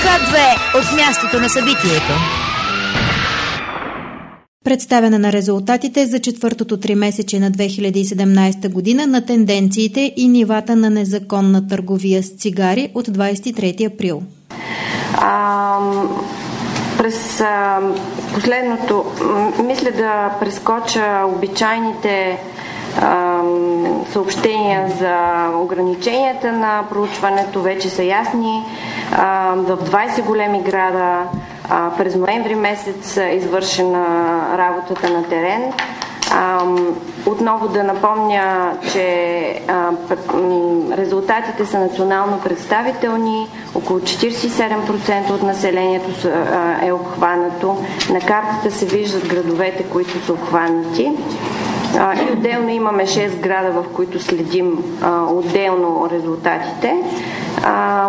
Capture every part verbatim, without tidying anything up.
К две от мястото на събитието. Представяне на резултатите за четвъртото тримесечие на две хиляди и седемнадесета година на тенденциите и нивата на незаконна търговия с цигари от двадесет и трети април. А, през а, последното, мисля да прескоча обичайните а, съобщения за ограниченията на проучването. Вече са ясни. А, в двадесет големи града а, през ноември месец е извършена работата на терен. А, отново да напомня, че а, резултатите са национално представителни. Около четиридесет и седем процента от населението са, а, е обхванато. На картата се виждат градовете, които са обхванати. А, и отделно имаме шест града, в които следим а, отделно резултатите. А,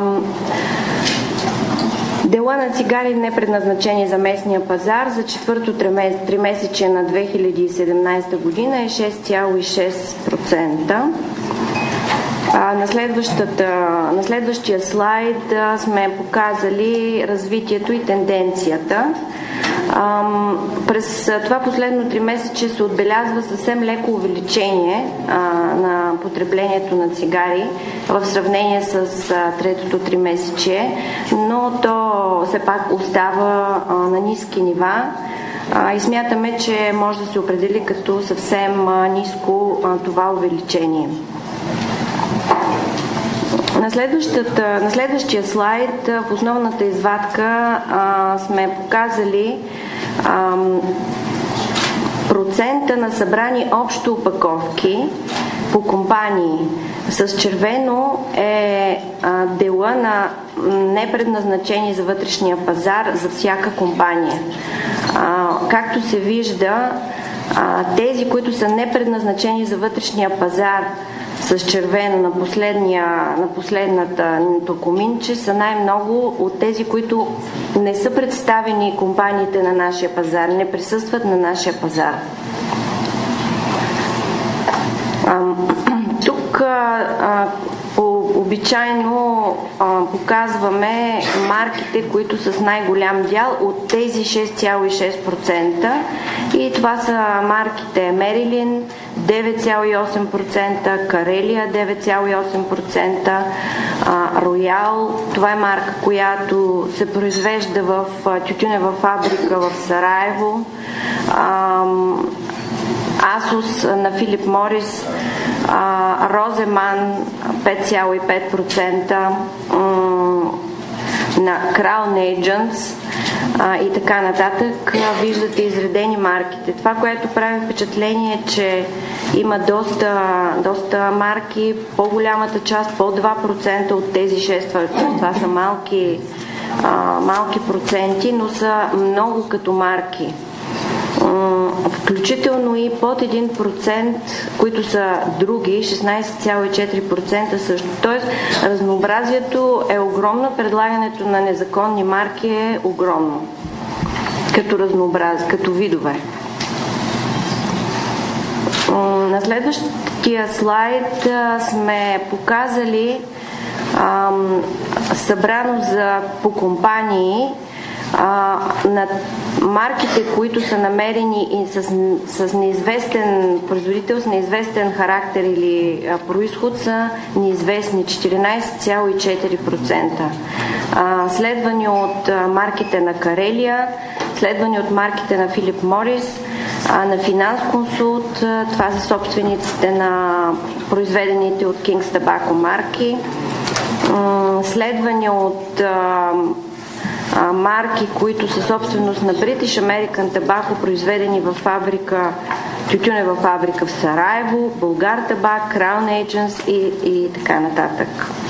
Дела на цигари, не предназначени за местния пазар, за четвърто тримесечие на две хиляди и седемнадесета година е шест цяло и шест процента. А, на, на следващия слайд а, сме показали развитието и тенденцията. А, през това последно тримесечие се отбелязва съвсем леко увеличение а, на потреблението на цигари в сравнение с а, третото тримесечие, но то все пак остава а, на ниски нива а, и смятаме, че може да се определи като съвсем а, ниско а, това увеличение. На, на следващия слайд в основната извадка а, сме показали а, процента на събрани общо опаковки по компании. С червено е а, дела на непредназначени за вътрешния пазар за всяка компания. А, както се вижда, а, тези, които са непредназначени за вътрешния пазар с червено на, последния, на последната коминче са най-много от тези, които не са представени компаниите на нашия пазар, не присъстват на нашия пазар. А, тук а, по, обичайно а, показваме марките, които са с най-голям дял от тези шест цяло и шест процента, и това са марките Мерилин девет цяло и осем процента, Карелия девет цяло и осем процента, Роял, това е марка, която се произвежда в тютюнева фабрика в Сараево, Асус на Филип Морис, Роземан пет цяло и пет процента, на Crown Agents а, и така нататък. Виждате изредени марките. Това, което прави впечатление, е, че има доста, доста марки, по-голямата част, по два процента от тези шест, това са малки, а, малки проценти, но са много като марки. Включително и под един процент, които са други, шестнадесет цяло и четири процента също. Тоест, разнообразието е огромно, предлагането на незаконни марки е огромно. Като разнообразие, като видове. На следващия слайд сме показали ам, събрано за по компании а, на марките, които са намерени и с, с неизвестен производител, с неизвестен характер или а, произход, са неизвестни четиринадесет цяло и четири процента. А, следвани от а, марките на Карелия, следвани от марките на Филип Морис, а, на Финанс Консулт, а, това са собствениците на произведените от King's Tobacco марки, а, следвани от а, марки, които са собственост на British American Tobacco, произведени във фабрика, тютюнева фабрика в Сараево, Българ Табак, Crown Agents и, и така нататък.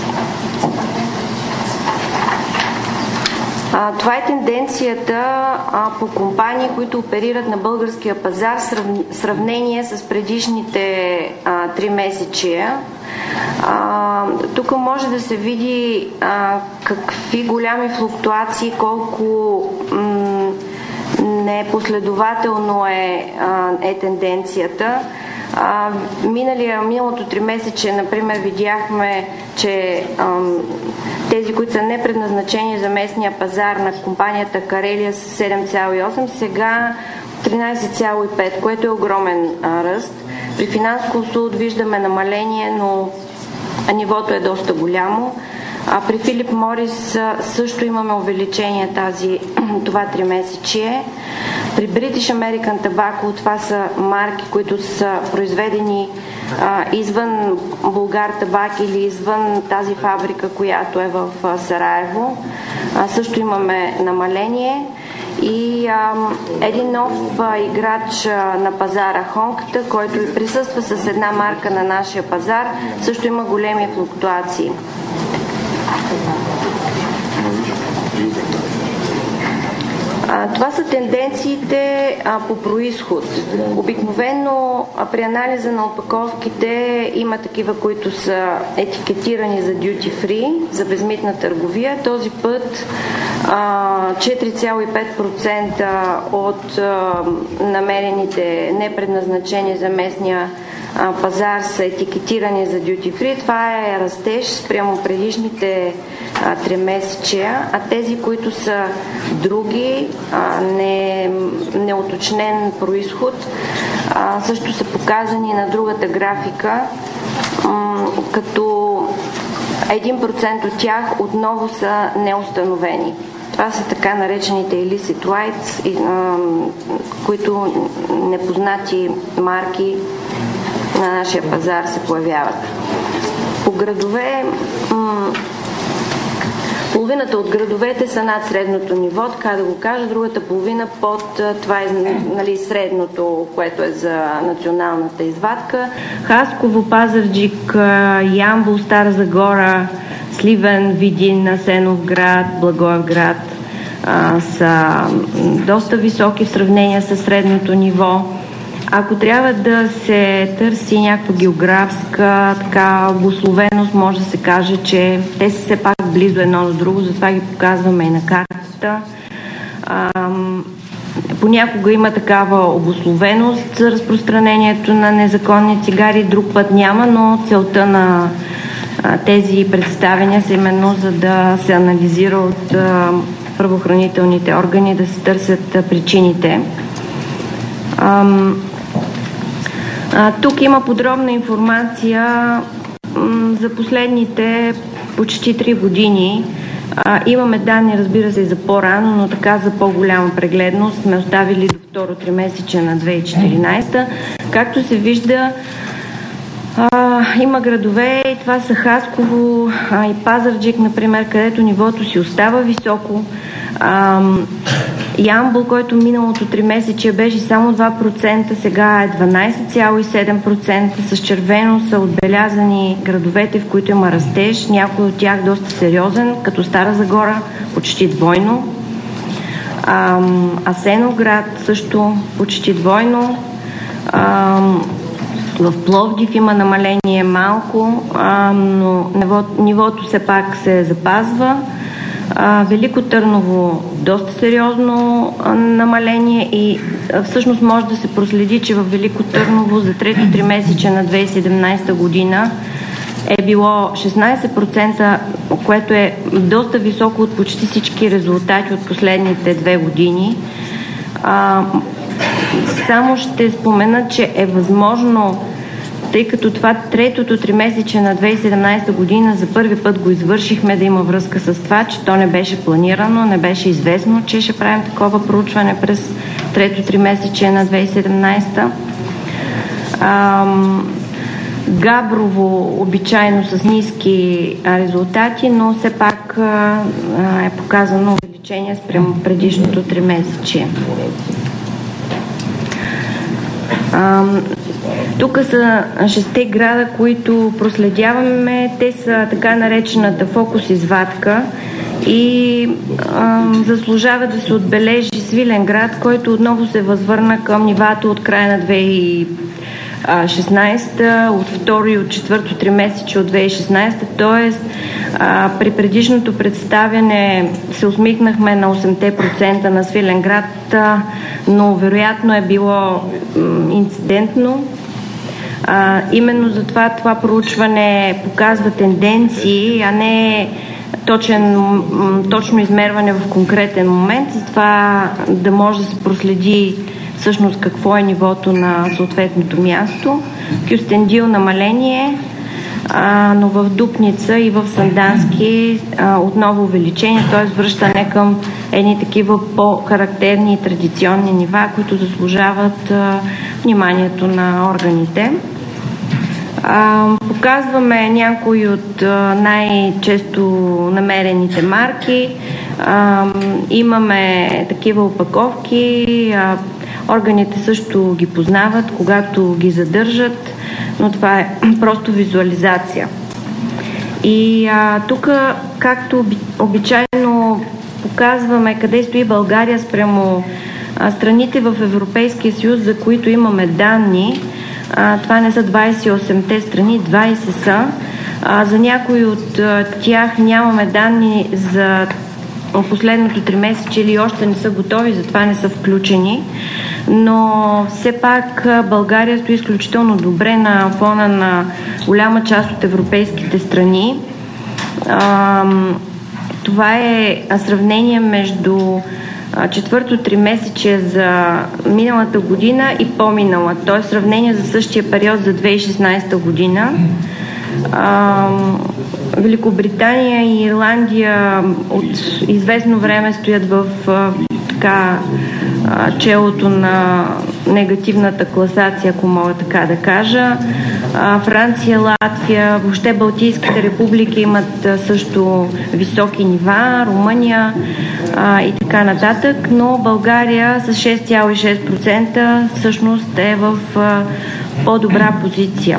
А, това е тенденцията а, по компании, които оперират на българския пазар в сравнение с предишните а, три месечия. А, тук може да се види а, какви голями флуктуации, колко м- непоследователно е, а, е тенденцията. А, миналия, миналото три месече, например, видяхме, че ам, тези, които са непредназначени за местния пазар на компанията Карелия с седем цяло и осем, сега тринайсет цяло и пет, което е огромен а, ръст. При Финансконсулт виждаме намаление, но нивото е доста голямо. А при Филип Морис също имаме увеличение тази, това тримесечие. При British American Tobacco, това са марки, които са произведени а, извън Булгар Табак или извън тази фабрика, която е в а, Сараево. А, също имаме намаление. И а, един нов а, играч а, на пазара, Хонката, който присъства с една марка на нашия пазар, също има големи флуктуации. А, това са тенденциите а, по происход. Обикновено а, при анализа на опаковките има такива, които са етикетирани за duty free, за безмитна търговия. Този път а, четири цяло и пет процента от а, намерените непредназначени за местния а, пазар са етикетирани за duty free. Това е растеж спрямо предишните тримесечия, а тези, които са други, а, не, неуточнен происход, а, също са показани на другата графика, м- като един процент от тях отново са неустановени. Това са така наречените illicit whites, и, а, които непознати марки на нашия пазар се появяват. По градове м- половината от градовете са над средното ниво, така да го кажа, другата половина под това е, нали, средното, което е за националната извадка. Хасково, Пазарджик, Ямбол, Стара Загора, Сливен, Видин, Асеновград, Благоевград а, са доста високи в сравнение с средното ниво. Ако трябва да се търси някаква географска така обусловеност, може да се каже, че те са все пак близо едно до друго, затова ги показваме и на картата. Ам, понякога има такава обусловеност за разпространението на незаконни цигари, друг път няма, но целта на а, тези представения са именно за да се анализира от а, правоохранителните органи, да се търсят а, причините. Ам, а, тук има подробна информация м, за последните почти три години. А, имаме данни, разбира се, и за по-рано, но така за по-голяма прегледност сме оставили до второ тримесечие на две хиляди и четиринайсета. Както се вижда, а, има градове, и това са Хасково а, и Пазарджик, например, където нивото си остава високо. А, Ямбол, който миналото тримесечие беше само два процента, сега е дванайсет цяло и седем процента. С червено са отбелязани градовете, в които има растеж, някой от тях доста сериозен, като Стара Загора почти двойно. А, Асеновград също почти двойно. А, в Пловдив има намаление малко, а, но ниво, нивото все пак се запазва. А, Велико Търново доста сериозно а, намаление и а, всъщност може да се проследи, че в Велико Търново за трето тримесечие на две хиляди и седемнайсета година е било шестнайсет процента, което е доста високо от почти всички резултати от последните две години. А, само ще спомена, че е възможно, тъй като това третото тримесечие на две хиляди и седемнайсета година за първи път го извършихме, да има връзка с това, че то не беше планирано, не беше известно, че ще правим такова проучване през трето тримесечие на две хиляди и седемнайсета. Ам, Габрово обичайно с ниски резултати, но все пак а, е показано увеличение спрямо предишното тримесечие. Ам, Тук са шесте града, които проследяваме. Те са така наречената фокус извадка и а, заслужава да се отбележи Свиленград, който отново се възвърна към нивата от края на две хиляди и шестнайсета, от второ и от четвърто тримесечие от две хиляди и шестнайсета, т.е. при предишното представяне се усмихнахме на осем процента на Свиленград, но вероятно е било м, инцидентно. А, именно затова това проучване показва тенденции, а не точен, точно измерване в конкретен момент, затова да може да се проследи всъщност какво е нивото на съответното място. Кюстендил намаление, а, но в Дупница и в Сандански а, отново увеличение, т.е. връщане към едни такива по-характерни и традиционни нива, които заслужават а, вниманието на органите. А, показваме някои от а, най-често намерените марки. А, имаме такива опаковки, а, органите също ги познават, когато ги задържат, но това е просто визуализация. И тук, както обичайно показваме къде стои България спрямо а, страните в Европейския съюз, за които имаме данни, а, това не са двайсет и осемте страни, двайсет са. А, за някои от а, тях нямаме данни за последното тримесечие или още не са готови, затова не са включени. Но все пак България стои изключително добре на фона на голяма част от европейските страни. А, това е сравнение между четвърто тримесечие за миналата година и по-минала. То е сравнение за същия период за две хиляди и шестнадесета година. А, Великобритания и Ирландия от известно време стоят в а, така а, челото на негативната класация, ако мога така да кажа. А, Франция, Латвия, въобще Балтийските републики имат а, също високи нива, Румъния а, и така нататък, но България с шест цяло и шест процента всъщност е в а, по-добра позиция.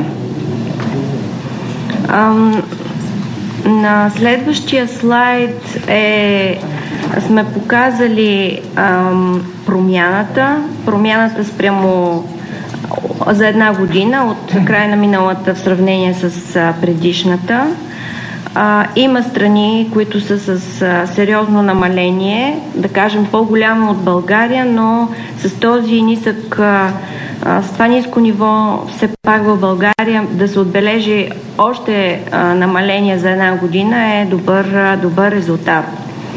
Ам, на следващия слайд е, сме показали ам, промяната, промяната спрямо за една година от края на миналата в сравнение с а, предишната. А, има страни, които са с а, сериозно намаление, да кажем по-голямо от България, но с този нисък, а, а, с това ниско ниво все пак в България да се отбележи още а, намаление за една година е добър, а, добър резултат.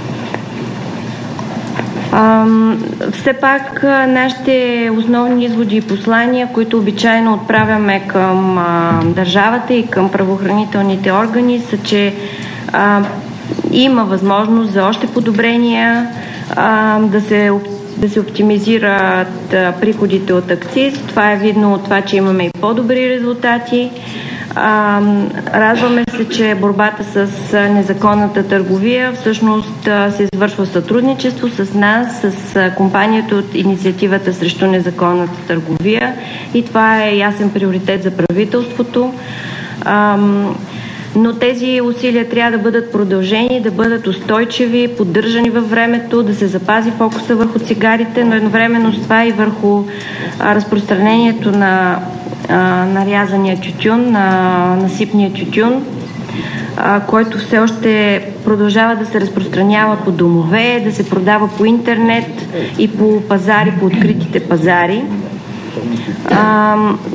А, все пак а, нашите основни изводи и послания, които обичайно отправяме към а, държавата и към правоохранителните органи, са, че а, има възможност за още подобрения, а, да се да се оптимизират а, приходите от акциз. Това е видно от това, че имаме и по-добри резултати. А, радваме се, че борбата с незаконната търговия всъщност а, се извършва сътрудничество с нас, с а, компанията от инициативата срещу незаконната търговия, и това е ясен приоритет за правителството. А, но тези усилия трябва да бъдат продължени, да бъдат устойчиви, поддържани във времето, да се запази фокуса върху цигарите, но едновременно с това и върху а, разпространението на а, нарязания тютюн, на насипния тютюн, а, който все още продължава да се разпространява по домове, да се продава по интернет и по пазари, по откритите пазари. А,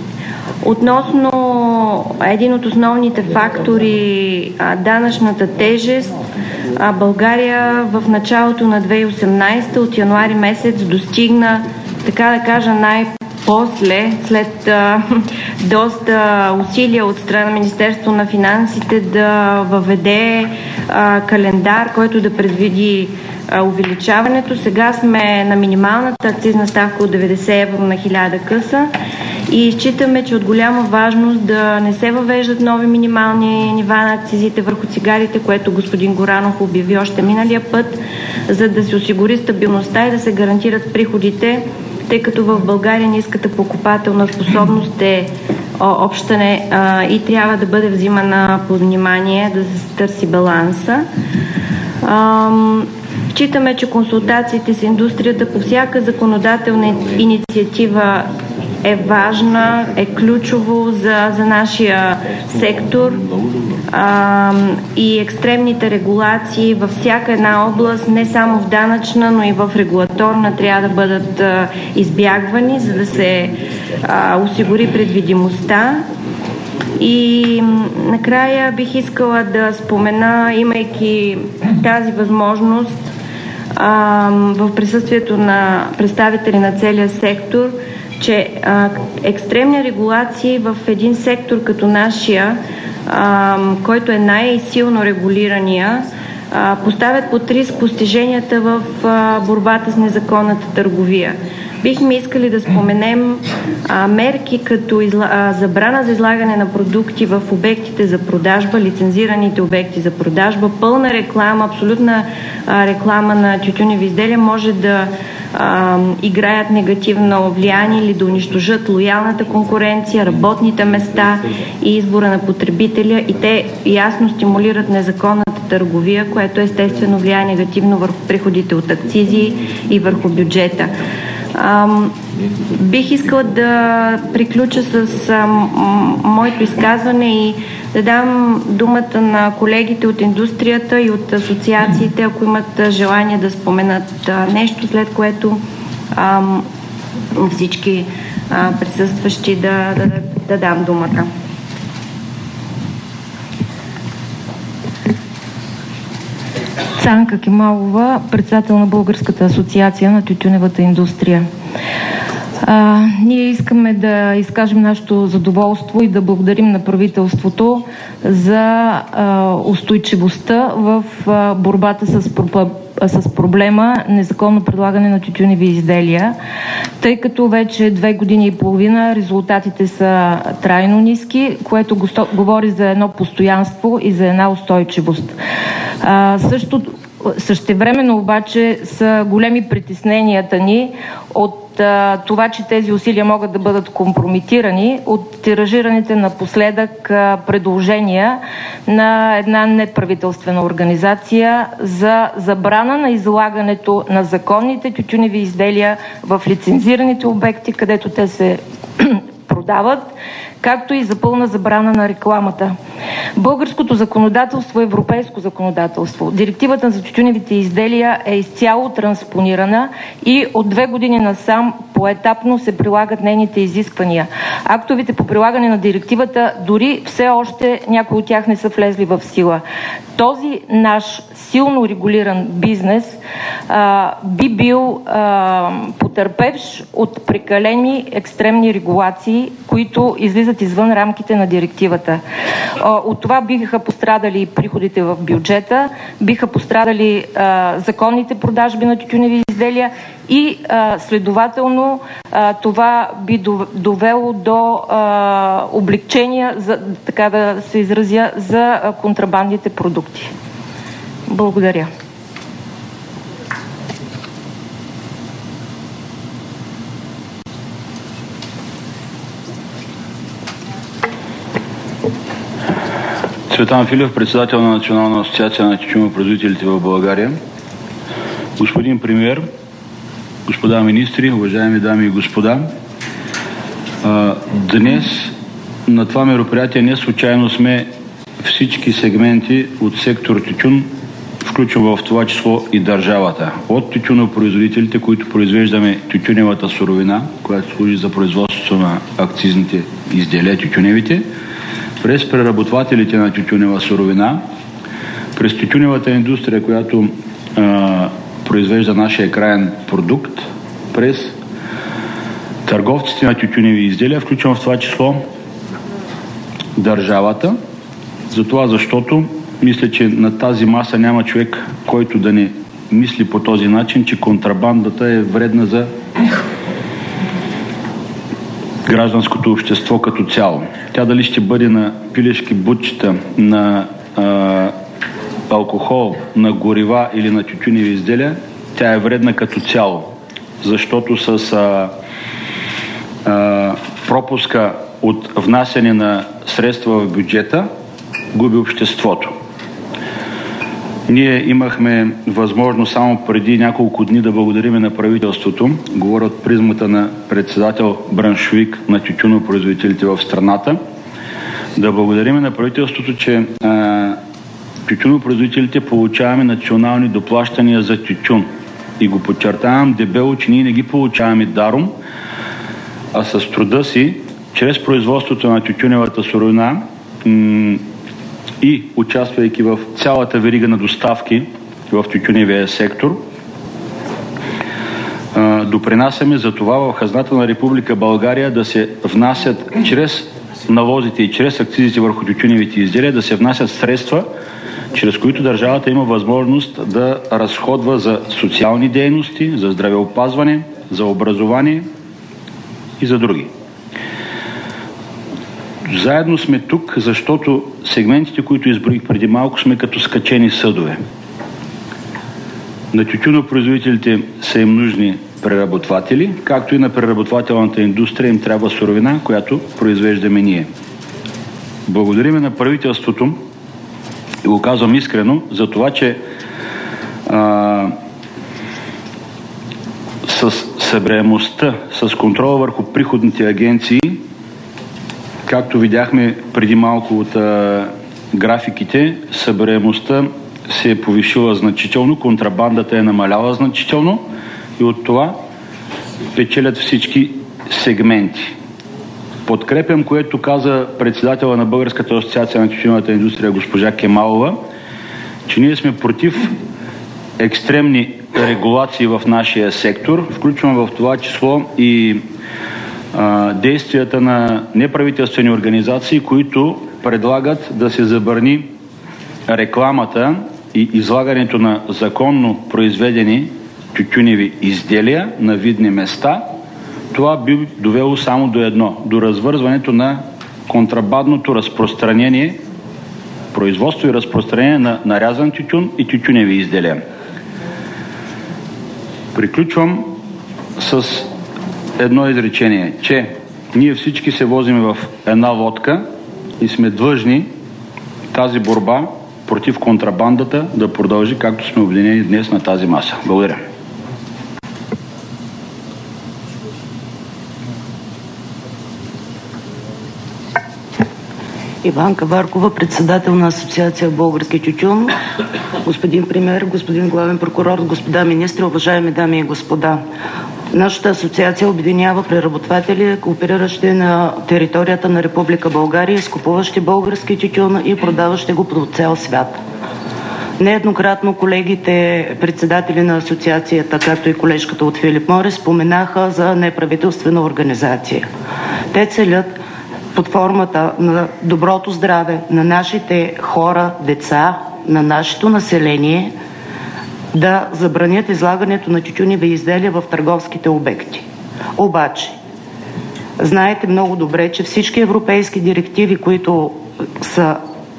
Относно един от основните фактори, данъчната тежест, България в началото на две хиляди и осемнадесета от януари месец достигна, така да кажа, най-после, след а, доста усилия от страна на Министерството на финансите, да въведе а, календар, който да предвиди а, увеличаването. Сега сме на минималната акцизна ставка от деветдесет евро на хиляда къса. И считаме, че от голяма важност да не се въвеждат нови минимални нива на акцизите върху цигарите, което господин Горанов обяви още миналия път, за да се осигури стабилността и да се гарантират приходите, тъй като в България ниската покупателна способност е обща не, а, и трябва да бъде взимана под внимание, да се търси баланса. А, Считаме, че консултациите с индустрията по всяка законодателна инициатива е важна, е ключово за, за нашия сектор. а, и екстремните регулации във всяка една област, не само в данъчна, но и в регулаторна, трябва да бъдат а, избягвани, за да се а, осигури предвидимостта. И накрая бих искала да спомена, имайки тази възможност а, в присъствието на представители на целия сектор, че а, екстремни регулации в един сектор като нашия, а, който е най-силно регулирания, а, поставят под риск постиженията в а, борбата с незаконната търговия. Бихме искали да споменем а, мерки като изла... а, забрана за излагане на продукти в обектите за продажба, лицензираните обекти за продажба, пълна реклама, абсолютна а, реклама на тютюневи изделия може да а, играят негативно влияние или да унищожат лоялната конкуренция, работните места и избора на потребителя, и те ясно стимулират незаконната търговия, което естествено влияе негативно върху приходите от акцизи и върху бюджета. Ам, бих искала да приключа с ам, моето изказване и да дам думата на колегите от индустрията и от асоциациите, ако имат желание да споменат а, нещо, след което ам, всички а, присъстващи да, да, да дам думата. Цанка Кемалова, председател на Българската асоциация на тютюневата индустрия. А, ние искаме да изкажем нашето задоволство и да благодарим на правителството за а, устойчивостта в а, борбата с, с проблема незаконно предлагане на тютюневи изделия, тъй като вече две години и половина резултатите са трайно ниски, което го, говори за едно постоянство и за една устойчивост. А, също, същевременно обаче са големи притесненията ни от а, това, че тези усилия могат да бъдат компрометирани от тиражираните напоследък а, предложения на една неправителствена организация за забрана на излагането на законните тютюневи изделия в лицензираните обекти, където те се продават, както и за пълна забрана на рекламата. Българското законодателство е европейско законодателство. Директивата за тютюневите изделия е изцяло транспонирана и от две години насам поетапно се прилагат нейните изисквания. Актовете по прилагане на директивата дори все още някои от тях не са влезли в сила. Този наш силно регулиран бизнес а, би бил а, потърпевш от прекалени екстремни регулации, които излизат извън рамките на директивата. А, от това биха пострадали и приходите в бюджета, биха пострадали а, законните продажби на тютюневи изделия и а, следователно а, това би довело до а, облегчения, за, така да се изразя, за а, контрабандните продукти. Благодаря. Цветан Филев, председател на Национална асоциация на тютюнопроизводителите в България. Господин премиер, господа министри, уважаеми дами и господа, днес на това мероприятие не случайно сме всички сегменти от сектор тютюн, включва в това число и държавата. От тютюнопроизводителите, които произвеждаме тютюневата суровина, която служи за производството на акцизните изделия, тютюневите, през преработвателите на тютюнева суровина, през тютюневата индустрия, която а, произвежда нашия краен продукт, през търговците на тютюневи изделия, включвам в това число държавата, за това защото мисля, че на тази маса няма човек, който да не мисли по този начин, че контрабандата е вредна за гражданското общество като цяло. Тя дали ще бъде на пилешки бутчета, на а, алкохол, на горива или на тютюневи изделия, тя е вредна като цяло. Защото с а, а, пропуска от внасяне на средства в бюджета губи обществото. Ние имахме възможност само преди няколко дни да благодарим на правителството, говоря от призмата на председател браншовик на тютюнопроизводителите в страната, Да благодарим на правителството, че а, тютюнопроизводителите получаваме национални доплащания за тютюн. И го подчертавам дебело, че ние не ги получаваме даром, а с труда си, чрез производството на тютюневата суровина м- и участвайки в цялата верига на доставки в тютюневия сектор, а, допринасяме за това в хазната на Република България да се внасят чрез налозите и чрез акцизите върху тютюневите изделия, да се внасят средства, чрез които държавата има възможност да разходва за социални дейности, за здравеопазване, за образование и за други. Заедно сме тук, защото сегментите, които изброих преди малко, сме като скачени съдове. На тютюнопроизводителите са им нужни преработватели, както и на преработвателната индустрия им трябва суровина, която произвеждаме ние. Благодариме на правителството, и го казвам искрено, за това, че а, с събираемостта, с контрола върху приходните агенции, както видяхме преди малко от а, графиките, събираемостта се е повишила значително, контрабандата е намаляла значително и от това печелят всички сегменти. Подкрепям, което каза председателя на Българската асоциация на тютюневата индустрия госпожа Кемалова, че ние сме против екстремни регулации в нашия сектор, включвам в това число и а, действията на неправителствени организации, които предлагат да се забрани рекламата и излагането на законно произведени тютюневи изделия на видни места. Това би довело само до едно, до развързването на контрабандното разпространение, производство и разпространение на нарязан тютюн и тютюневи изделия. Приключвам с едно изречение, че ние всички се возим в една лодка и сме длъжни тази борба против контрабандата да продължи, както сме обединени днес на тази маса. Благодаря. Иванка Варкова, председател на Асоциация Български тютюн, господин премиер, господин главен прокурор, господа министри, уважаеми дами и господа. Нашата асоциация обединява преработватели, коопериращи на територията на Република България, изкупуващи български тютюн и продаващи го по цял свят. Нееднократно колегите, председатели на асоциацията, както и колежката от Филип Морис, споменаха за неправителствена организация. Те целят под формата на доброто здраве на нашите хора, деца, на нашето население, да забранят излагането на тютюневи изделия в търговските обекти. Обаче, знаете много добре, че всички европейски директиви, които са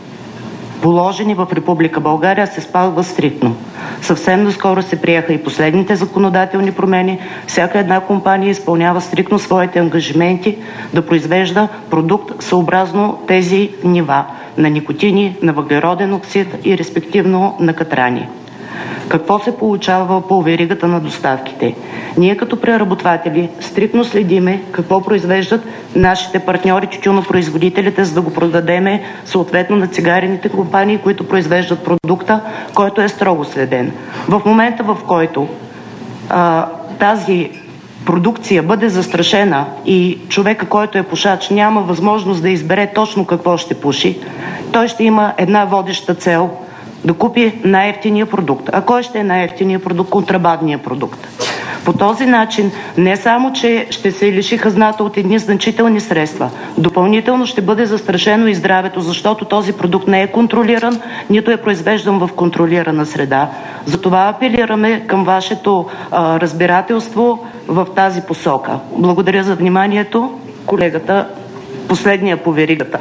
положени в Република България, се спазва стриктно. Съвсем наскоро се приеха и последните законодателни промени. Всяка една компания изпълнява стриктно своите ангажименти да произвежда продукт съобразно тези нива на никотини, на въглероден оксид и респективно на катрани. Какво се получава по веригата на доставките? Ние като преработватели стриктно следиме какво произвеждат нашите партньори, тютюнопроизводителите, за да го продадеме съответно на цигарените компании, които произвеждат продукта, който е строго следен. В момента, в който а, тази продукция бъде застрашена и човека, който е пушач, няма възможност да избере точно какво ще пуши, той ще има една водеща цел – да купи най-евтиния продукт. А кой ще е най-евтиния продукт? Контрабандния продукт. По този начин не само, че ще се лиши хазната от едни значителни средства, допълнително ще бъде застрашено и здравето, защото този продукт не е контролиран, нито е произвеждан в контролирана среда. Затова апелираме към вашето а, разбирателство в тази посока. Благодаря за вниманието. Колегата, последния по веригата.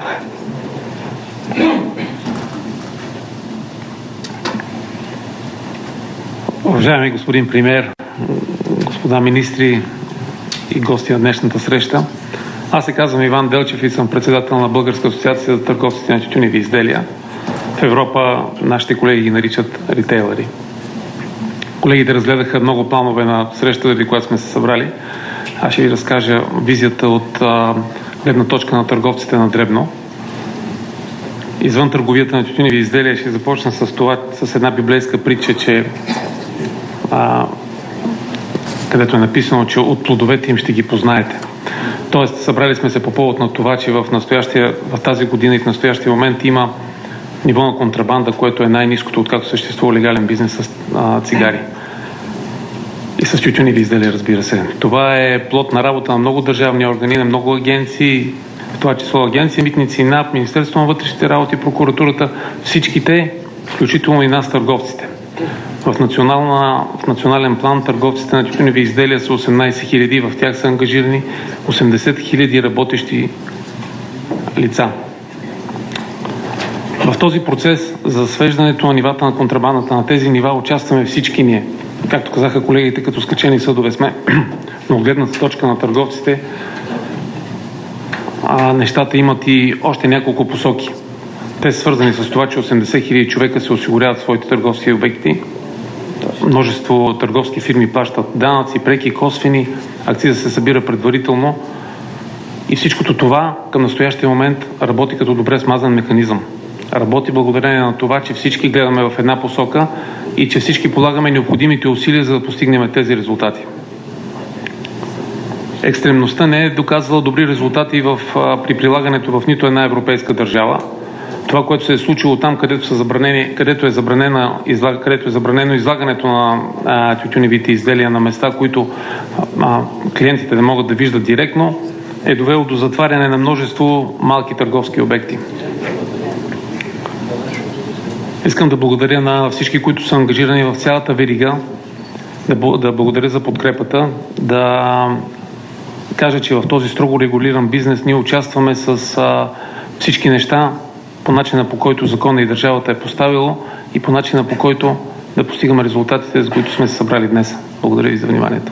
Уважаеми господин премиер, господа министри и гости на днешната среща, аз се казвам Иван Делчев и съм председател на Българска асоциация за търговците на тютюневи изделия. В Европа нашите колеги ги наричат ритейлери. Колегите разгледаха много планове на срещата ви, когато сме се събрали. Аз ще ви разкажа визията от а, гледна точка на търговците на дребно. извън търговията на тютюневи изделия, ще започна с това, с една библейска притча, че а, където е написано, че от плодовете им ще ги познаете. Тоест, събрали сме се по повод на това, че в, настоящия, в тази година и в настоящия момент има ниво на контрабанда, което е най-ниското, откакто съществува легален бизнес с а, цигари. И с тютюневи изделия, разбира се. Това е плод на работа на много държавни органи, на много агенции, в това число агенции, митници, НАП, Министерство на вътрешните работи, прокуратурата, всичките, включително и нас, търговците. В, национална, в национален план търговците на тютюневи изделия са осемнайсет хиляди, в тях са ангажирани осемдесет хиляди работещи лица. В този процес за свеждането на нивата на контрабандата на тези нива участваме всички ние. Както казаха колегите, като скачени съдове сме, но от гледната точка на търговците а, нещата имат и още няколко посоки. Те са свързани с това, че осемдесет хиляди човека се осигуряват своите търговски обекти. Множество търговски фирми плащат данъци, преки, косвени, акциза се събира предварително и всичкото това към настоящия момент работи като добре смазан механизъм. Работи благодарение на това, че всички гледаме в една посока и че всички полагаме необходимите усилия, за да постигнем тези резултати. Екстремността не е доказала добри резултати в, при прилагането в нито една европейска държава. Това, което се е случило там, където, са забранени, където, е, забранена, излаг, където е забранено излагането на а, тютюневите изделия на места, които а, клиентите не могат да виждат директно, е довело до затваряне на множество малки търговски обекти. Искам да благодаря на всички, които са ангажирани в цялата верига, да, да благодаря за подкрепата, да кажа, че в този строго регулиран бизнес ние участваме с а, всички неща по начина, по който закона и държавата е поставило и по начина, по който да постигаме резултатите, за които сме се събрали днес. Благодаря ви за вниманието.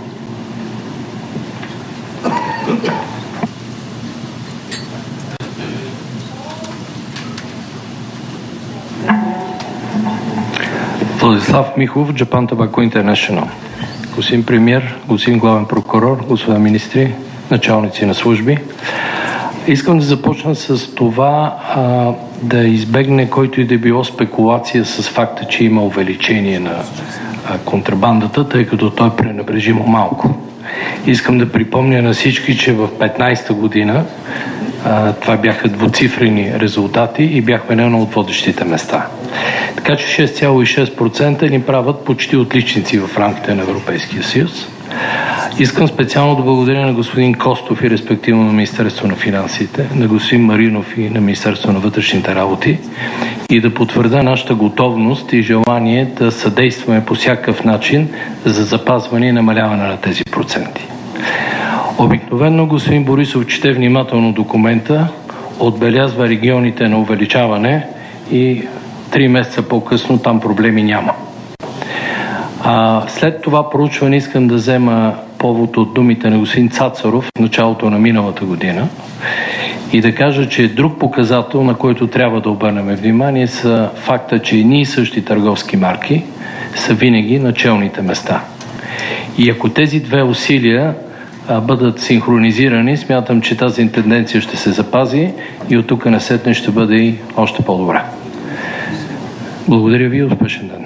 Владислав Михов, Japan Tobacco International. Господин премиер, господин главен прокурор, господа министри, началници на служби. Искам да започна с това а, да избегне който и да било спекулация с факта, че има увеличение на а, контрабандата, тъй като той е пренебрежимо малко. Искам да припомня на всички, че в петнайсета година а, това бяха двуцифрени резултати и бяхме на едно от водещите места. Така че шест цяло и шест процента ни правят почти отличници в рамките на Европейския съюз. Искам специално да благодаря на господин Костов и респективно на Министерство на финансите, на господин Маринов и на Министерство на вътрешните работи и да потвърда нашата готовност и желание да съдействаме по всякакъв начин за запазване и намаляване на тези проценти. Обикновено господин Борисов чете внимателно документа, отбелязва регионите на увеличаване и три месеца по-късно там проблеми няма. А, след това проучване искам да взема повод от думите на господин Цацаров в началото на миналата година и да кажа, че друг показател, на който трябва да обърнем внимание, са факта, че едни и същи търговски марки са винаги на челните места. И ако тези две усилия а, бъдат синхронизирани, смятам, че тази тенденция ще се запази и от тук насетне ще бъде и още по-добра. Благодаря ви и успешен ден.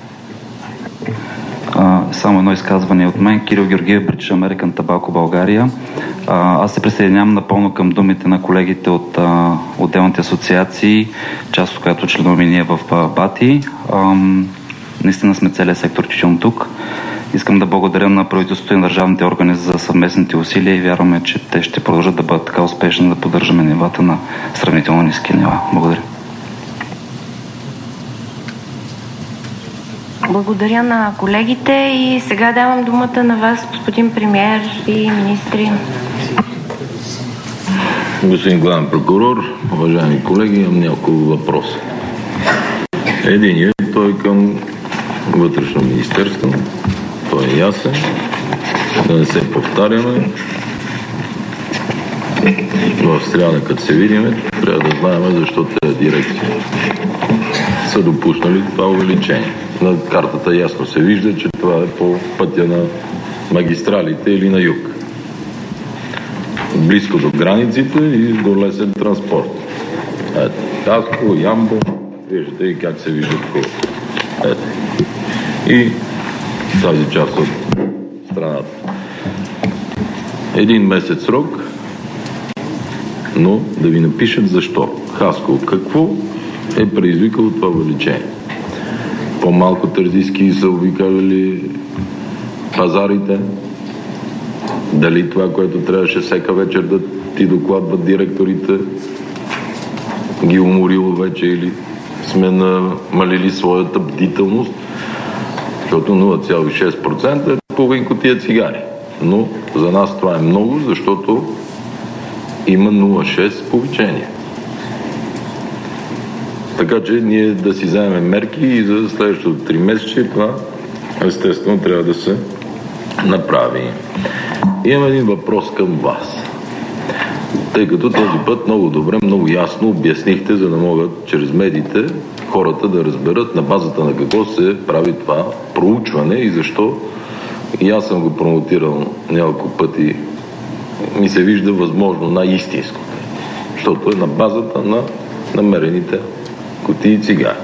Uh, само едно изказване от мен. Кирил Георгиев, British American Tobacco България. Uh, аз се присъединявам напълно към думите на колегите от uh, отделните асоциации, част от която членуваме ние в uh, БАТИ. Um, наистина сме целият сектор тютюн тук. Искам да благодаря на правителството и на държавните органи за съвместните усилия и вярваме, че те ще продължат да бъдат така успешни да поддържаме нивата на сравнително ниски нива. Благодаря. Благодаря на колегите и сега давам думата на вас, господин премиер и министри. Господин главен прокурор, уважаеми колеги, имам няколко въпроса. Единият е той към Вътрешно министерство. Той е ясен. Да не се повтаряме. В сряда, като се видим, трябва да знаем защо тези дирекции са допуснали това увеличение. На картата ясно се вижда, че това е по пътя на магистралите или на юг. Близко до границите и до лесен транспорт. Ето, Хасково, Ямбол, виждате и как се виждат хората. Ето. И тази част от страната. Един месец срок, но да ви напишат защо. Хасково, какво е предизвикало това увеличение? По-малко тързийски са обикаляли пазарите? Дали това, което трябваше всяка вечер да ти докладват директорите, ги уморило вече или сме намалили своята бдителност? Защото нула цяло и шест процента е половин кутия цигари. Но за нас това е много, защото има нула цяло и шест процента повишение. Така че ние да си вземем мерки и за следващото три месече това естествено трябва да се направи. Имам един въпрос към вас. Тъй като този път много добре, много ясно обяснихте, за да могат чрез медиите хората да разберат на базата на какво се прави това проучване и защо. И аз съм го промотирал няколко пъти. Ми се вижда възможно най-истинското. Защото е на базата на намерените кутии цигари.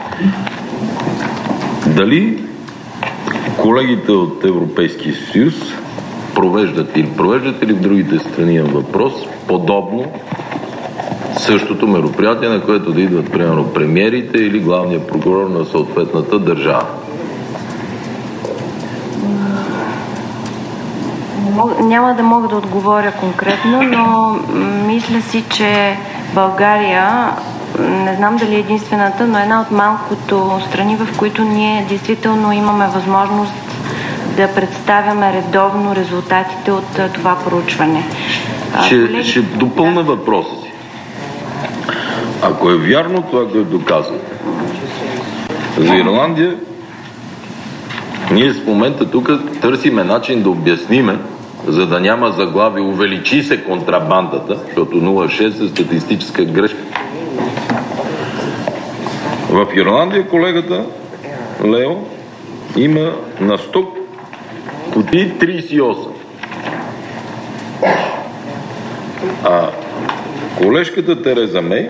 Дали колегите от Европейския съюз провеждат или провеждат или в другите страни на въпрос подобно същото мероприятие, на което да идват примерно премиерите или главният прокурор на съответната държава? Няма да мога да отговоря конкретно, но мисля си, че България, не знам дали е единствената, но една от малкото страни, в които ние действително имаме възможност да представяме редовно резултатите от това проучване. Ще, колеги... ще допълна да. въпроса си. Ако е вярно това, което доказвате, за Ирландия, ние в момента тук търсиме начин да обясниме, за да няма заглави, увеличи се контрабандата, защото нула цяло и шест е статистическа грешка. В Ирландия колегата Лео има на сто кутии трийсет и осем. А колежката Тереза Мей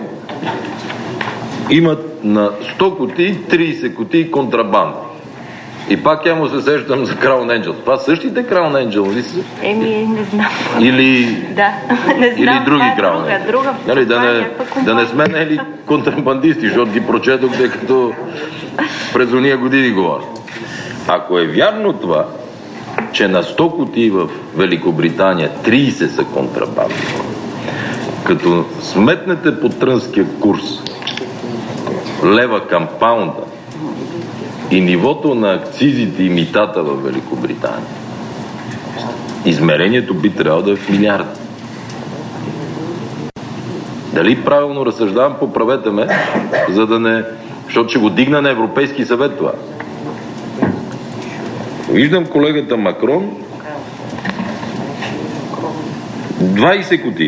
имат на сто кутии трийсет кутии контрабанда. И пак я му се сещам за Crown Angel. Това същите Crown Angel ли са? Еми, не знам. Или, да, не знам, или други е Crown друга, Angel. друга, нали, да, не, да не сме нели контрабандисти, защото ги прочетох, тъй като през ония години говоря. Ако е вярно това, че на сто кутии в Великобритания трийсет са контрабанди, като сметнете по трънския курс лева към паунда и нивото на акцизите и митата в Великобритания, измерението би трябвало да е в милиарди. Дали правилно разсъждавам, поправете ме, за да не... защото ще го дигна на Европейски съвет това. Виждам колегата Макрон двайсет кутии.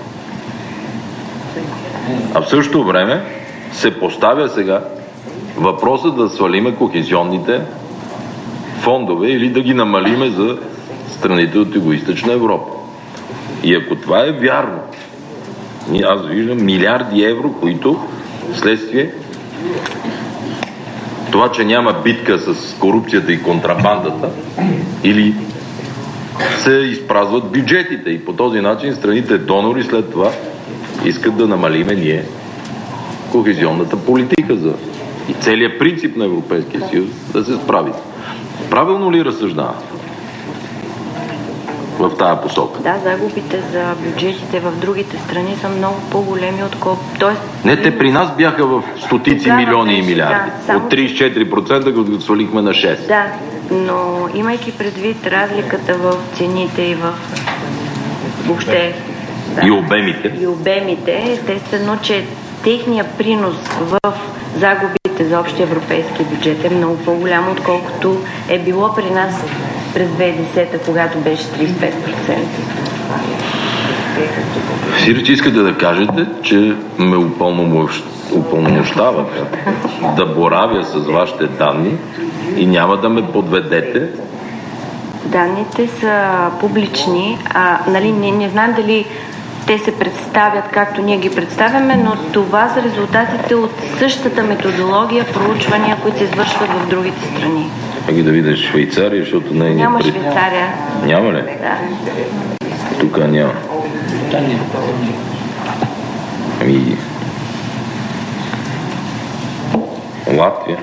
А в същото време се поставя сега въпросът да свалиме кохезионните фондове или да ги намалиме за страните от Югоизточна Европа. И ако това е вярно, аз виждам милиарди евро, които следствие това, че няма битка с корупцията и контрабандата, или се изпразват бюджетите и по този начин страните донори след това искат да намалиме ние кохезионната политика за и целият принцип на Европейския съюз да се справи. Правилно ли разсъждава в тая посока? Да, загубите за бюджетите в другите страни са много по-големи, отколкото... Тоест... Не, те при нас бяха в стотици да, милиони и милиарди. Да, само... От трийсет и четири процента, като свалихме на шест. Да, но имайки предвид разликата в цените и в въобще... Да, и обемите. И обемите, естествено, че техният принос в загубите за общия европейски бюджет е много по-голямо, отколкото е било при нас през две хиляди и десета, когато беше трийсет и пет процента. Сиреч, искате да кажете, че ме упълномощавате да боравя с вашите данни и няма да ме подведете? Данните са публични, а нали, не, не знам дали те се представят както ние ги представяме, но това са резултатите от същата методология, проучвания, които се извършват в другите страни. Аги да видиш Швейцария, защото не е... Няма пред... Швейцария. Няма ли? Да. Тук няма. Ами... Латвия.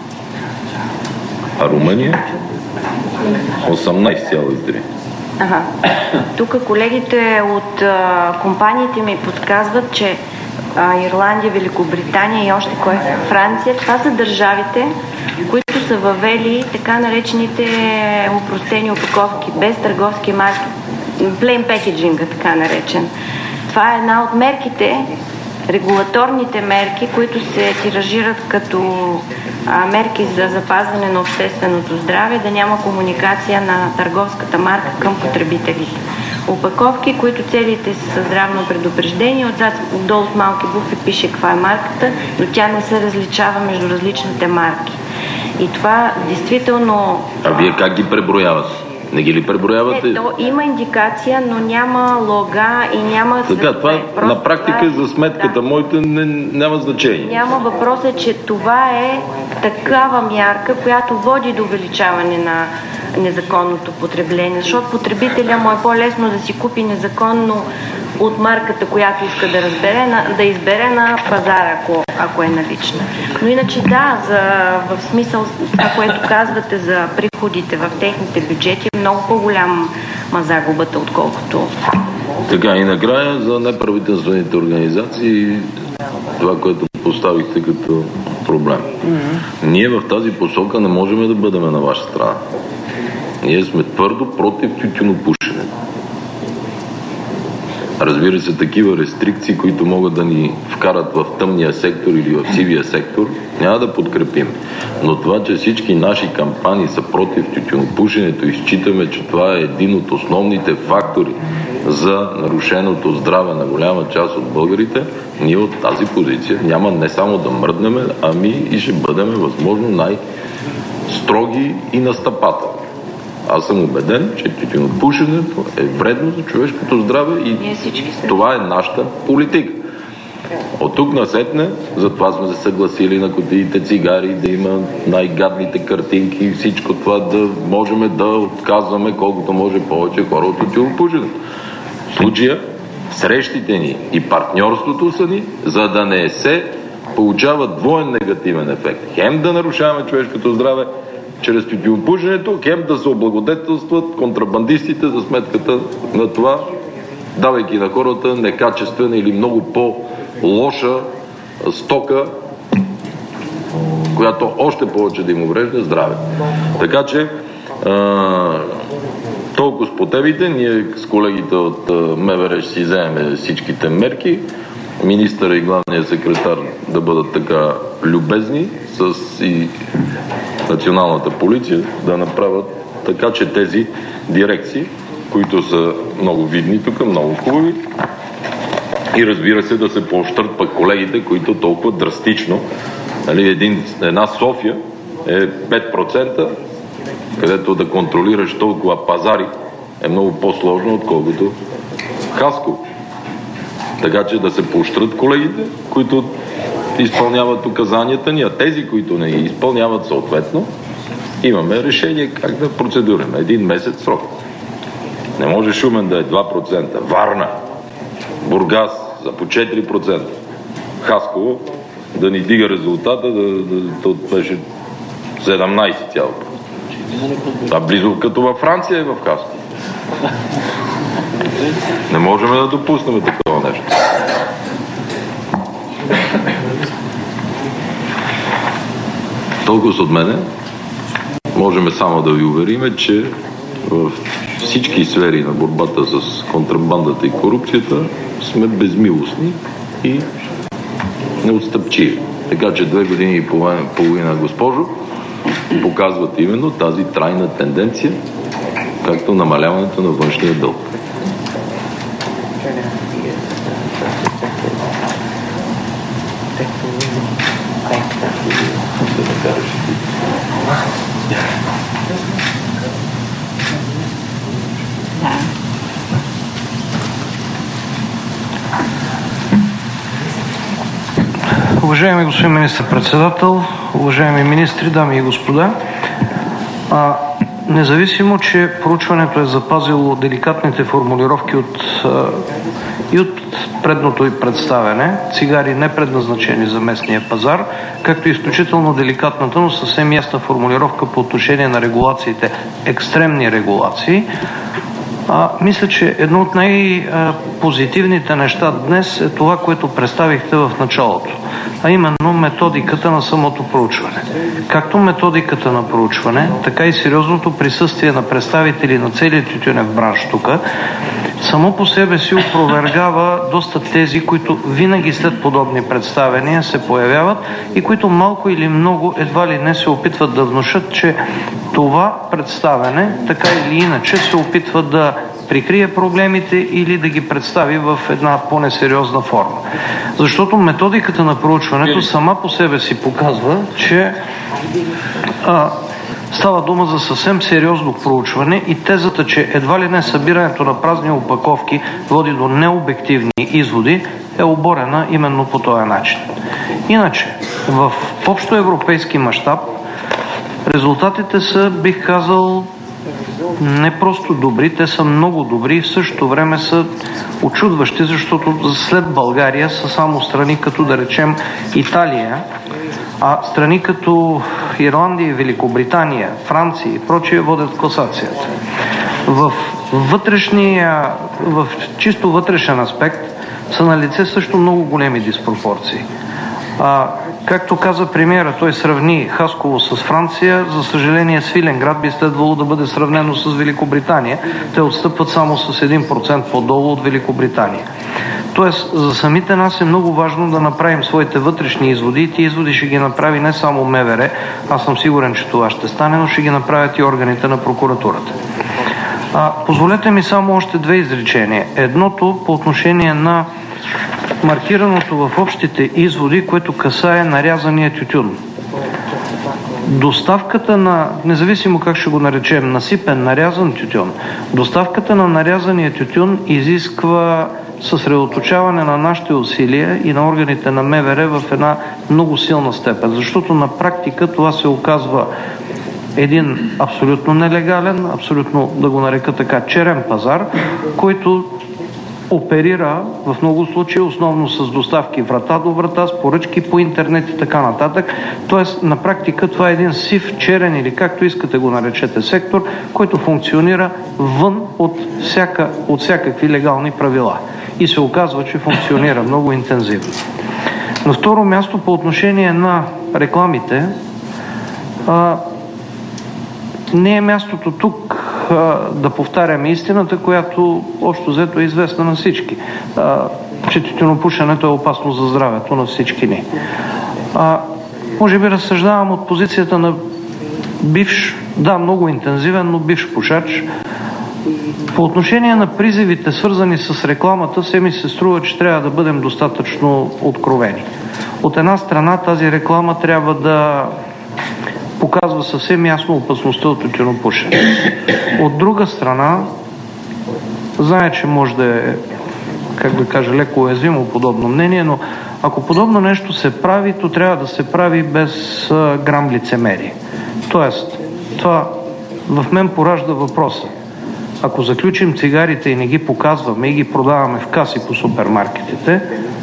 А Румъния? осемнайсет цяло и три. Ага. Тук колегите от а, компаниите ми подсказват, че а, Ирландия, Великобритания и още кой Франция, това са държавите, които са въвели така наречените упростени опаковки, без търговски марки, plain packaging, така наречен. Това е една от мерките, регулаторните мерки, които се тиражират като а, мерки за запазване на общественото здраве, да няма комуникация на търговската марка към потребителите. Опаковки, които целите са здравно предупреждение, отзад отдолу с малки букви пише каква е марката, но тя не се различава между различните марки. И това действително... А вие как ги преброявате? Не ги ли преброявате? Не, то има индикация, но няма лога и няма... Така, това просто на практика това, за сметката да. моите не, няма значение. Няма, въпрос е, че това е такава мярка, която води до увеличаване на незаконното потребление, защото потребителя му е по-лесно да си купи незаконно от марката, която иска да, разбере, на, да избере на пазара, ако, ако е налична. Но иначе да, за, в смисъл това, което казвате за приходите в техните бюджети, е много по-голяма загубата, отколкото... Така, и накрая за неправителствените организации, това, което поставихте като проблем. Mm-hmm. Ние в тази посока не можем да бъдем на ваша страна. Ние сме твърдо против тютюнопушенето. Разбира се, такива рестрикции, които могат да ни вкарат в тъмния сектор или в сивия сектор, няма да подкрепим. Но това, че всички наши кампании са против тютюнопушенето и считаме, че това е един от основните фактори за нарушеното здраве на голяма част от българите, ние от тази позиция няма не само да мръднем, ами и ще бъдем възможно най-строги и настъпателни. Аз съм убеден, че тютюнопушенето е вредно за човешкото здраве и това е нашата политика. От тук насетне, затова сме се съгласили на кутиите цигари, да има най-гадните картинки и всичко това, да можем да отказваме колкото може повече хора от тютюнопушенето. В случая срещите ни и партньорството са ни, за да не се получава двоен негативен ефект. Хем да нарушаваме човешкото здраве чрез тютюнопушенето, хем да се облагодетелстват контрабандистите за сметката на това, давайки на хората некачествена или много по-лоша стока, която още повече да им уврежда здраве. Така че а, толкова с потебите, ние с колегите от МВР ще си вземем всичките мерки, министъра и главния секретар да бъдат така любезни с и националната полиция да направят така, че тези дирекции, които са много видни тук, много хубави, и разбира се да се поощрят пък колегите, които толкова драстично, нали, един, една София е пет процента, където да контролираш толкова пазари е много по-сложно, отколкото Хасково. Така че да се поощрят колегите, които изпълняват указанията ни, а тези, които не ги изпълняват съответно, имаме решение как да процедураме. Един месец срок. Не може Шумен да е два процента. Варна, Бургас за по четири процента. Хасково да ни дига резултата, да, да, да беше седемнайсет цяло. А близо като във Франция е в Хасково. Не можем да допуснем такова нещо. Толкова от мене можем само да ви увериме, че в всички сфери на борбата с контрабандата и корупцията сме безмилостни и неотстъпчиви. Така че две години и половина, половина госпожо, показват именно тази трайна тенденция, както намаляването на външния дълг. Уважаеми господин министър-председател, уважаеми министри, дами и господа, а, независимо, че проучването е запазило деликатните формулировки от, а, и от предното и представяне, цигари не предназначени за местния пазар, както и изключително деликатната, но съвсем ясна формулировка по отношение на регулациите, екстремни регулации, А, мисля, че едно от най-позитивните неща днес е това, което представихте в началото, а именно методиката на самото проучване. Както методиката на проучване, така и сериозното присъствие на представители на целия тютюнев бранш тук, само по себе си опровергава доста тези, които винаги след подобни представения се появяват и които малко или много едва ли не се опитват да внушат, че това представяне така или иначе се опитва да прикрие проблемите или да ги представи в една по-несериозна форма. Защото методиката на проучването сама по себе си показва, че а, става дума за съвсем сериозно проучване и тезата, че едва ли не събирането на празни опаковки води до необективни изводи, е оборена именно по този начин. Иначе, в общоевропейски мащаб резултатите са, бих казал, не просто добри, те са много добри и в същото време са очудващи, защото след България са само страни като, да речем, Италия, а страни като Ирландия, Великобритания, Франция и прочие водят класацията. В вътрешния, в чисто вътрешен аспект са налице също много големи диспропорции. А, както каза премиера, той сравни Хасково с Франция, за съжаление Свиленград би следвало да бъде сравнено с Великобритания. Те отстъпват само с един процент по-долу от Великобритания. Тоест, за самите нас е много важно да направим своите вътрешни изводи и тези изводи ще ги направи не само МВР, аз съм сигурен, че това ще стане, но ще ги направят и органите на прокуратурата. А, позволете ми само още две изречения. Едното по отношение на маркираното в общите изводи, което касае нарязания тютюн. Доставката на, независимо как ще го наречем, насипен, нарязан тютюн, доставката на нарязания тютюн изисква съсредоточаване на нашите усилия и на органите на МВР в една много силна степен, защото на практика това се оказва един абсолютно нелегален, абсолютно, да го нарека така, черен пазар, който оперира в много случаи основно с доставки врата до врата, с поръчки по интернет и така нататък. Тоест, на практика това е един сив, черен или както искате го наречете сектор, който функционира вън от, всяка, от всякакви легални правила. И се оказва, че функционира много интензивно. На второ място, по отношение на рекламите, а, не е мястото тук а, да повтаряме истината, която общо взето е известна на всички, а, че тютюнопушенето е опасно за здравето на всички ни. А, може би разсъждавам от позицията на бивш, да, много интензивен, но бивш пушач. По отношение на призивите, свързани с рекламата, се ми се струва, че трябва да бъдем достатъчно откровени. От една страна тази реклама трябва да показва съвсем ясно опасността от тютюнопушене. От друга страна, знае, че може да е, как да кажа, леко уязвимо подобно мнение, но ако подобно нещо се прави, то трябва да се прави без а, грам лицемерие. Тоест, това в мен поражда въпроса. Ако заключим цигарите и не ги показваме и ги продаваме в каси по супермаркетите,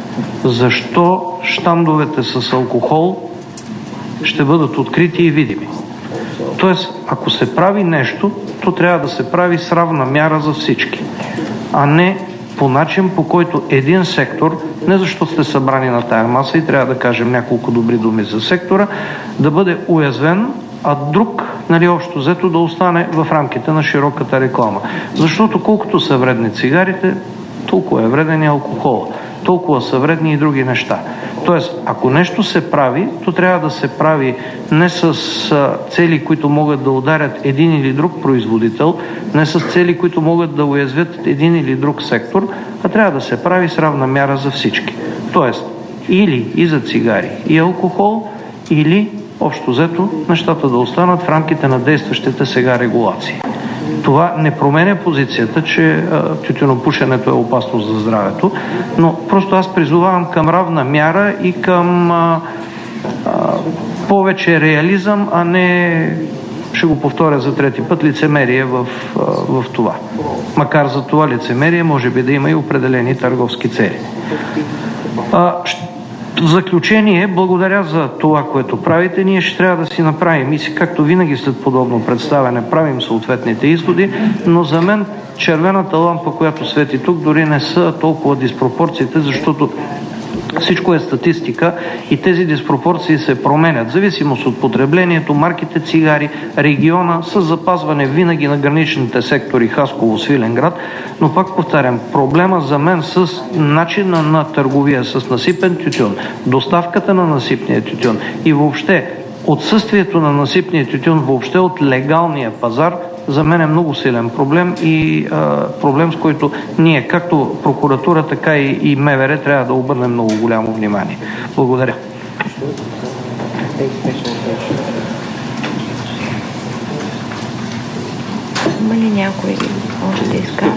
защо щандовете с алкохол ще бъдат открити и видими? Тоест, ако се прави нещо, то трябва да се прави с равна мяра за всички, а не по начин, по който един сектор, не защото сте събрани на тая маса и трябва да кажем няколко добри думи за сектора, да бъде уязвен, а друг, нали, общо взето да остане в рамките на широката реклама. Защото колкото са вредни цигарите, толкова е вреден и алкохола. Толкова са вредни и други неща. Тоест, ако нещо се прави, то трябва да се прави не с цели, които могат да ударят един или друг производител, не с цели, които могат да уязвят един или друг сектор, а трябва да се прави с равна мяра за всички. Тоест, или и за цигари и алкохол, или общо взето нещата да останат в рамките на действащите сега регулации. Това не променя позицията, че тютюнопушенето е опасно за здравето, но просто аз призовавам към равна мяра и към а, а, повече реализъм, а не, ще го повторя за трети път, лицемерие в, а, в това. Макар за това лицемерие може би да има и определени търговски цели. А, В заключение, благодаря за това, което правите. Ние ще трябва да си направим и си, както винаги след подобно представяне, правим съответните изводи, но за мен червената лампа, която свети тук, дори не са толкова диспропорциите, защото всичко е статистика и тези диспропорции се променят. В зависимост от потреблението, марките цигари, региона, с запазване винаги на граничните сектори Хасково, Свиленград, но пак повтарям, проблема за мен с начина на търговия с насипен тютюн, доставката на насипния тютюн и въобще отсъствието на насипния тютюн въобще от легалния пазар за мен е много силен проблем и а, проблем, с който ние, както прокуратура, така и, и МВР, трябва да обърнем много голямо внимание. Благодаря. Има ли някой може да изкаже?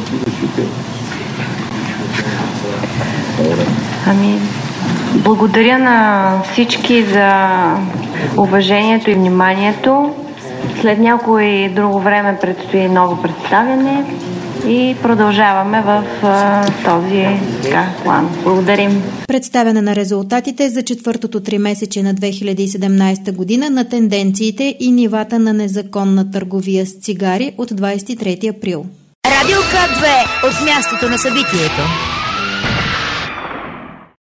Ами, благодаря на всички за уважението и вниманието. След някое друго време предстои ново представяне и продължаваме в а, този така, план. Благодарим. Представяне на резултатите за четвъртото тримесечие на две хиляди и седемнадесета година на тенденциите и нивата на незаконна търговия с цигари от двадесет и трети април. Радио К две от мястото на събитието.